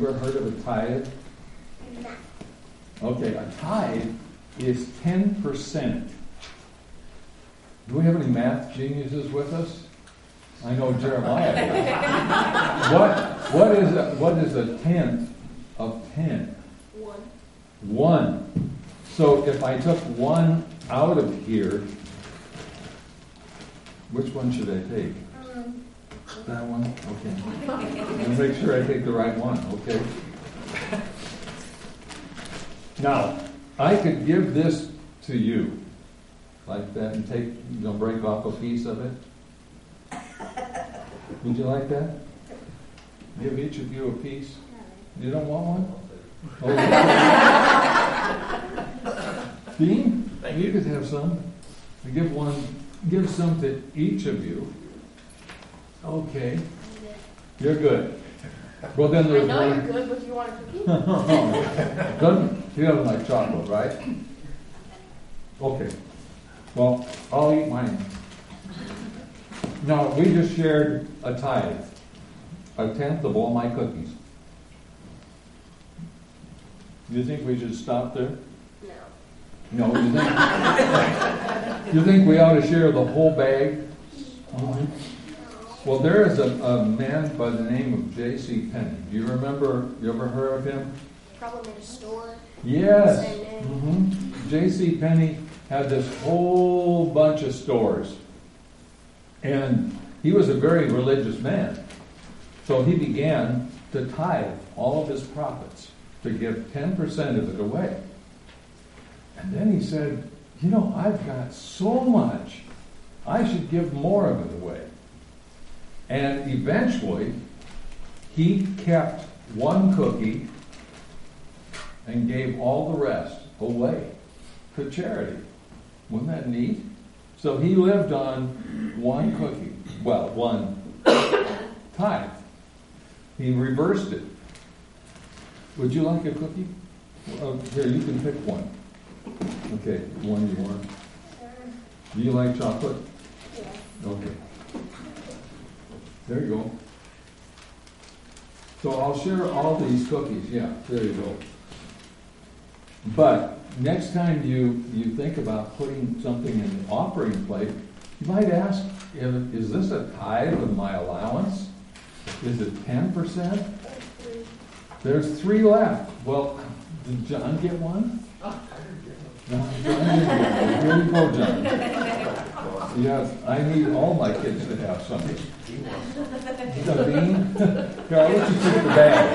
ever heard of a tithe? No. Okay, a tithe is 10%. Do we have any math geniuses with us? I know Jeremiah does. What is a tenth of 10? 1. 1. So if I took 1 out of here, which one should I take? That one? Okay. I'm going to make sure I take the right one, okay? Now, I could give this to you, like that, and break off a piece of it. Would you like that? Give each of you a piece? You don't want one? Oh, Dean, you could have some. Give some to each of you. Okay. You're good. Well, then there's I know one. you're good, but you want a cookie? He doesn't like chocolate, right? Okay. Well, I'll eat mine. Now, we just shared a tithe. A tenth of all my cookies. Do you think we should stop there? No. No, you think we ought to share the whole bag? Mm-hmm. Well, there is a man by the name of J.C. Penney. Do you remember? You ever heard of him? Probably in a store. Yes. Same name. Mm-hmm. J.C. Penney had this whole bunch of stores, and he was a very religious man. So he began to tithe all of his profits, to give 10% of it away. And then he said, I've got so much, I should give more of it away. And eventually, he kept one cookie and gave all the rest away to charity. Wasn't that neat? So he lived on one cookie. Well, one tithe. He reversed it. Would you like a cookie? Here, you can pick one. Okay, one you want. Do you like chocolate? Yes. Okay. There you go. So I'll share all these cookies. Yeah, there you go. But next time you think about putting something in the offering plate, you might ask, is this a tithe of my allowance? Is it 10%? There's 3 left. Well, did John get one? No, John didn't get one. Here you go, John. Yes, I need all my kids to have something. Dean? Here, I'll let you take the bag.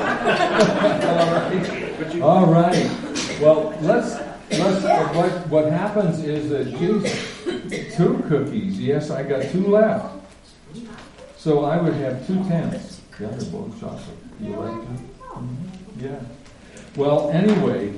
All right. Well, what happens is that Jesus, 2 cookies. Yes, I got 2 left. So I would have 2 tenths. Yeah, they're both chocolate. You like them? Mm-hmm. Yeah. Well, anyway,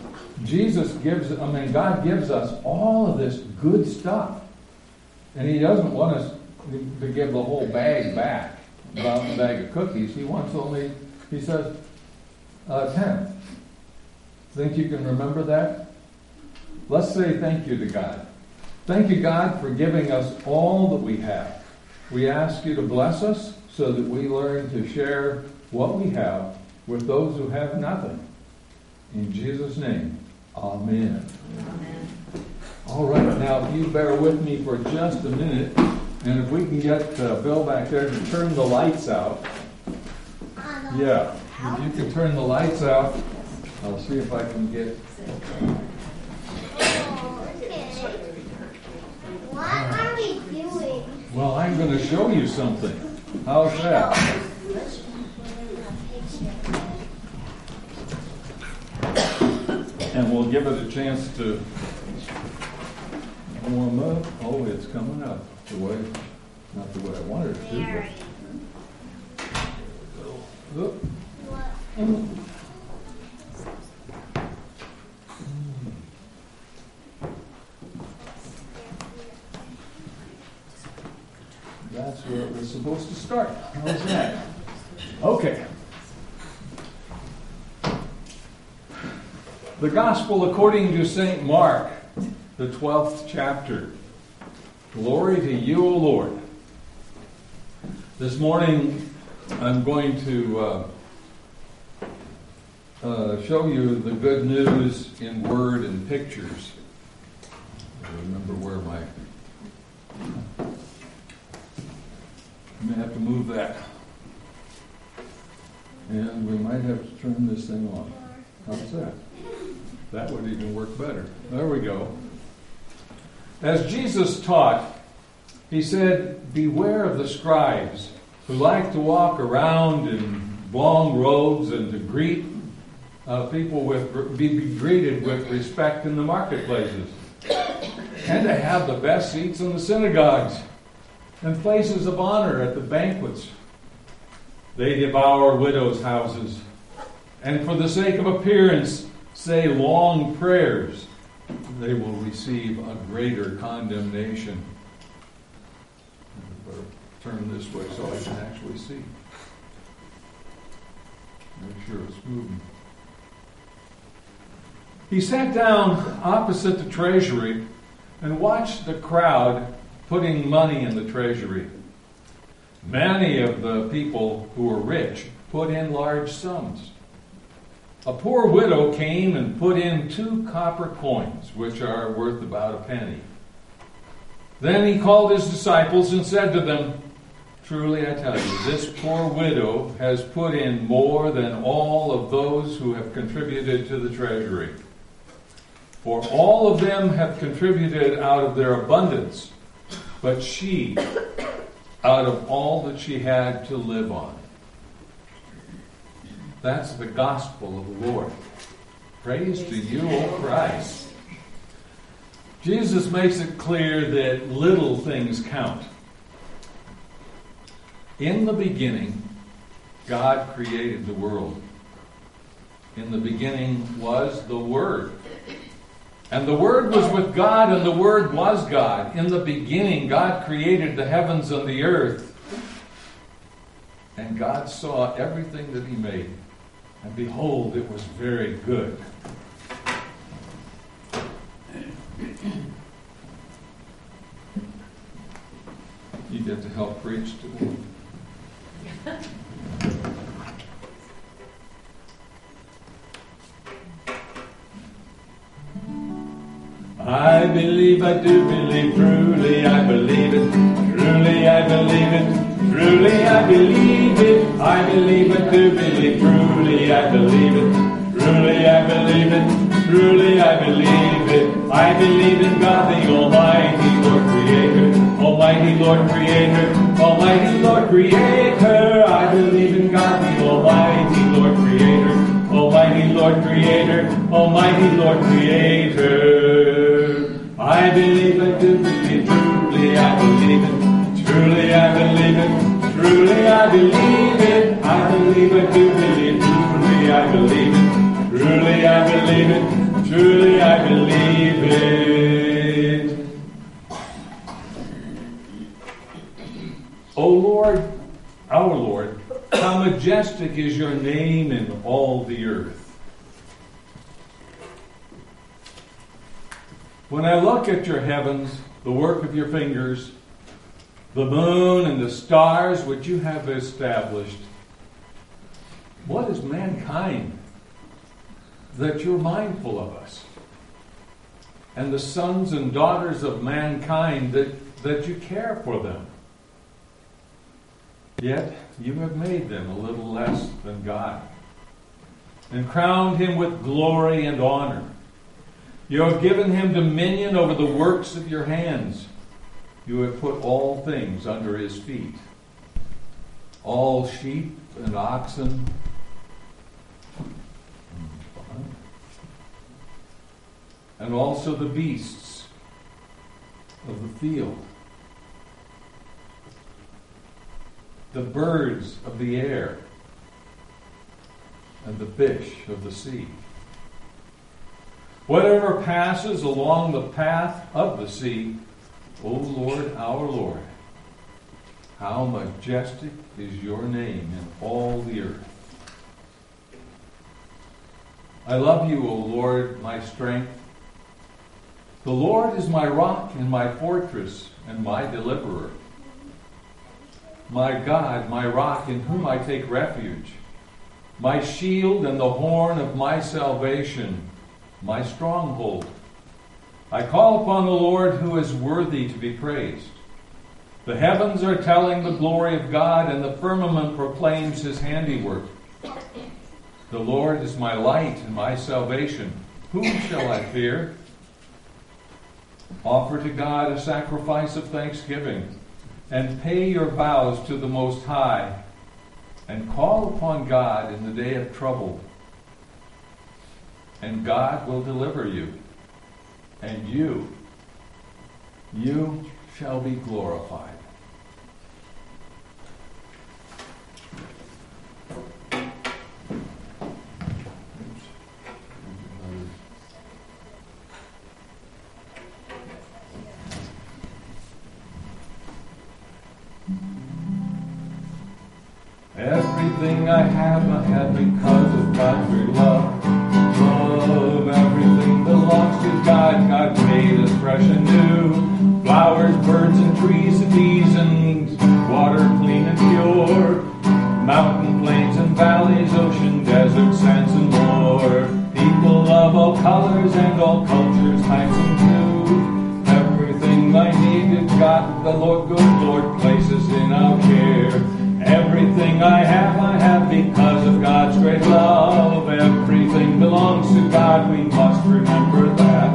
God gives us all of this good stuff. And He doesn't want us to give the whole bag back, about the bag of cookies. He wants only, He says, 10th. Think you can remember that? Let's say thank you to God. Thank you, God, for giving us all that we have. We ask you to bless us so that we learn to share what we have with those who have nothing. In Jesus' name, amen. Amen. All right, now if you bear with me for just a minute, and if we can get Bill back there to turn the lights out. Yeah, if you can turn the lights out, I'll see if I can get... What are we doing? Well, I'm going to show you something. How's that? And we'll give it a chance to warm up. Oh, it's coming up. Not the way I wanted it to, but... That's where it was supposed to start. How's that? Okay. The Gospel according to St. Mark, the 12th chapter. Glory to you, O Lord. This morning, I'm going to show you the good news in word and pictures. I remember where I may have to move that. And we might have to turn this thing on. How's that? That would even work better. There we go. As Jesus taught, he said, "Beware of the scribes who like to walk around in long robes and to greet people be greeted with respect in the marketplaces, and to have the best seats in the synagogues and places of honor at the banquets. They devour widows' houses, and for the sake of appearance say long prayers. They will receive a greater condemnation." I better turn this way so I can actually see. Make sure it's moving. He sat down opposite the treasury and watched the crowd putting money in the treasury. Many of the people who were rich put in large sums. A poor widow came and put in 2 copper coins, which are worth about a penny. Then he called his disciples and said to them, "Truly I tell you, this poor widow has put in more than all of those who have contributed to the treasury. For all of them have contributed out of their abundance, but she, out of all that she had to live on." That's the gospel of the Lord. Praise to you, O Christ. Jesus makes it clear that little things count. In the beginning, God created the world. In the beginning was the Word. And the Word was with God, and the Word was God. In the beginning, God created the heavens and the earth. And God saw everything that He made. And behold, it was very good. You get to help preach today. I believe, I do believe, truly I believe it, truly I believe it, truly I believe it, I believe, I do believe, truly I believe it, truly I believe it, truly I believe it, I believe in God the Almighty Lord Creator, Almighty Lord Creator, Almighty Lord Creator, I believe in God the Almighty Lord Creator, Almighty Lord Creator, Almighty Lord Creator. I believe, I do believe, truly I believe it, truly I believe it, truly I believe it, I believe, I do believe, truly I believe it, truly I believe it, truly I believe it. O Lord, our Lord, how majestic is your name in all the earth. When I look at your heavens, the work of your fingers, the moon and the stars which you have established, what is mankind that you're mindful of us? And the sons and daughters of mankind that you care for them. Yet you have made them a little less than God, and crowned him with glory and honor. You have given him dominion over the works of your hands. You have put all things under his feet, all sheep and oxen, and also the beasts of the field, the birds of the air, and the fish of the sea. Whatever passes along the path of the sea, O Lord, our Lord, how majestic is your name in all the earth. I love you, O Lord, my strength. The Lord is my rock and my fortress and my deliverer. My God, my rock, in whom I take refuge, my shield and the horn of my salvation, my stronghold. I call upon the Lord who is worthy to be praised. The heavens are telling the glory of God, and the firmament proclaims his handiwork. The Lord is my light and my salvation. Whom shall I fear? Offer to God a sacrifice of thanksgiving, and pay your vows to the Most High, and call upon God in the day of trouble. And God will deliver you, and you shall be glorified. Everything I have because of God's great love. Love, everything belongs to God. God made us fresh and new. Flowers, birds, and trees, and bees, and water clean and pure. Mountain, plains, and valleys, ocean, desert, sands, and more. People of all colors and all cultures, types, and too. Everything I needed, God, the Lord, good Lord, places in our care. Everything I have because of God's great love. Everything belongs to God, we must remember that.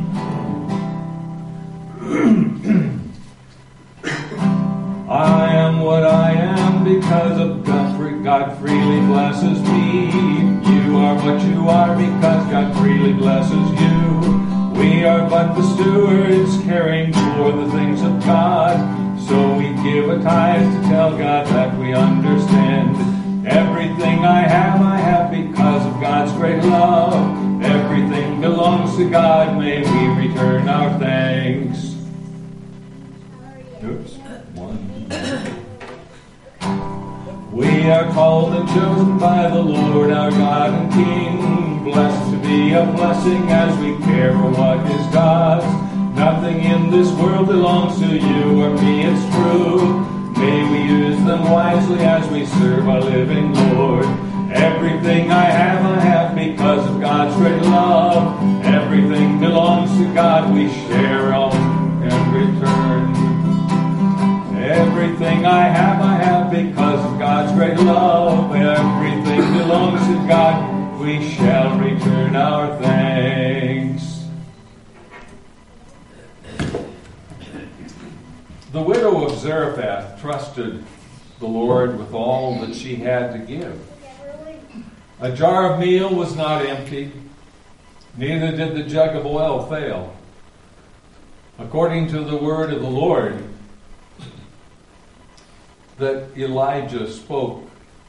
I am what I am because of God freely blesses me. You are what you are because God freely blesses you. We are but the stewards caring for the things of God. So we give a tithe to tell God that we understand. Everything I have because of God's great love. Everything belongs to God, may we return our thanks. Oops, one. We are called and chosen by the Lord our God and King. Blessed to be a blessing as we care for what is God's. Nothing in this world belongs to you or me, it's true. May we use them wisely as we serve our living Lord. Everything I have because of God's great love. Everything belongs to God, we share on and return. Everything I have because of God's great love. Everything belongs to God, we shall return our thanks. The widow of Zarephath trusted the Lord with all that she had to give. A jar of meal was not empty, neither did the jug of oil fail. According to the word of the Lord that Elijah spoke.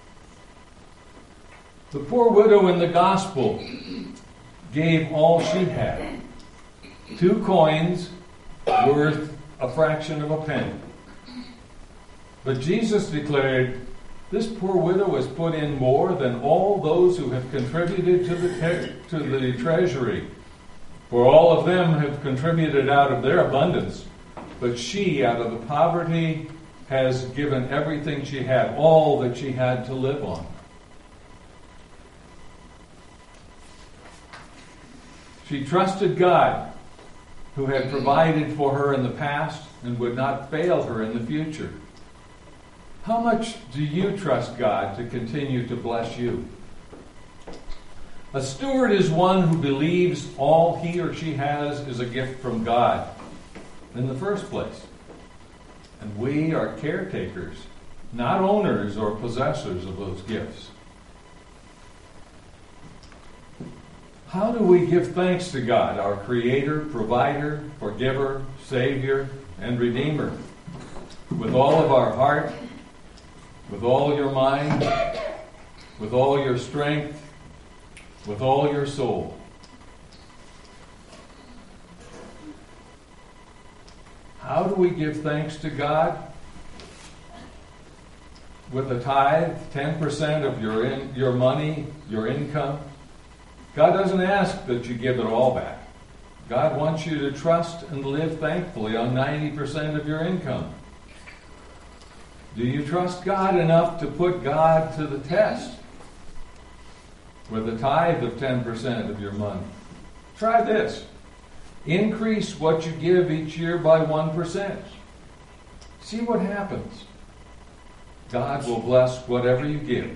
The poor widow in the gospel gave all she had. 2 coins worth a fraction of a penny. But Jesus declared, this poor widow has put in more than all those who have contributed to the treasury. For all of them have contributed out of their abundance, but she, out of the poverty, has given everything she had, all that she had to live on. She trusted God, who had provided for her in the past and would not fail her in the future. How much do you trust God to continue to bless you? A steward is one who believes all he or she has is a gift from God in the first place. And we are caretakers, not owners or possessors of those gifts. How do we give thanks to God, our Creator, Provider, Forgiver, Savior, and Redeemer? With all of our heart, with all your mind, with all your strength, with all your soul. How do we give thanks to God? With a tithe, 10% of your money, your income. God doesn't ask that you give it all back. God wants you to trust and live thankfully on 90% of your income. Do you trust God enough to put God to the test? with a tithe of 10% of your money. Try this. Increase what you give each year by 1%. See what happens. God will bless whatever you give.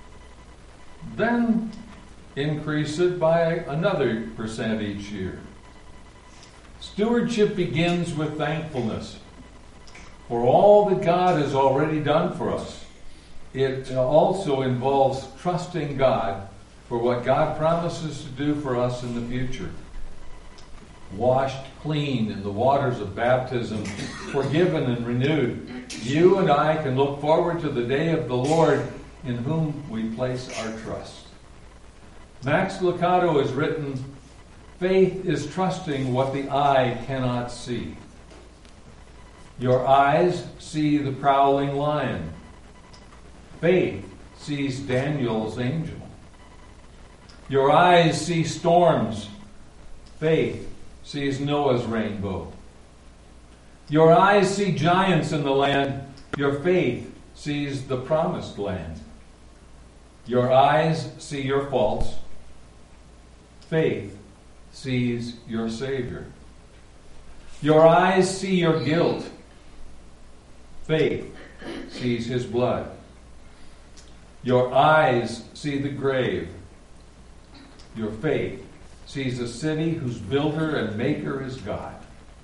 Then increase it by another percent each year. Stewardship begins with thankfulness for all that God has already done for us. It also involves trusting God for what God promises to do for us in the future. Washed clean in the waters of baptism, forgiven and renewed, you and I can look forward to the day of the Lord in whom we place our trust. Max Lucado has written, faith is trusting what the eye cannot see. Your eyes see the prowling lion. Faith sees Daniel's angel. Your eyes see storms. Faith sees Noah's rainbow. Your eyes see giants in the land. Your faith sees the promised land. Your eyes see your faults. Faith sees your Savior. Your eyes see your guilt. Faith sees his blood. Your eyes see the grave. Your faith sees a city whose builder and maker is God.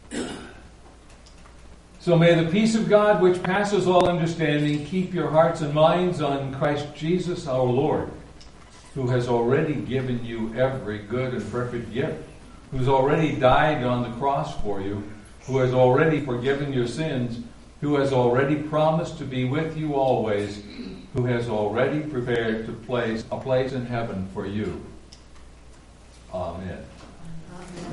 So may the peace of God, which passes all understanding, keep your hearts and minds on Christ Jesus our Lord, who has already given you every good and perfect gift, who's already died on the cross for you, who has already forgiven your sins, who has already promised to be with you always, who has already prepared to place a place in heaven for you. Amen. Amen.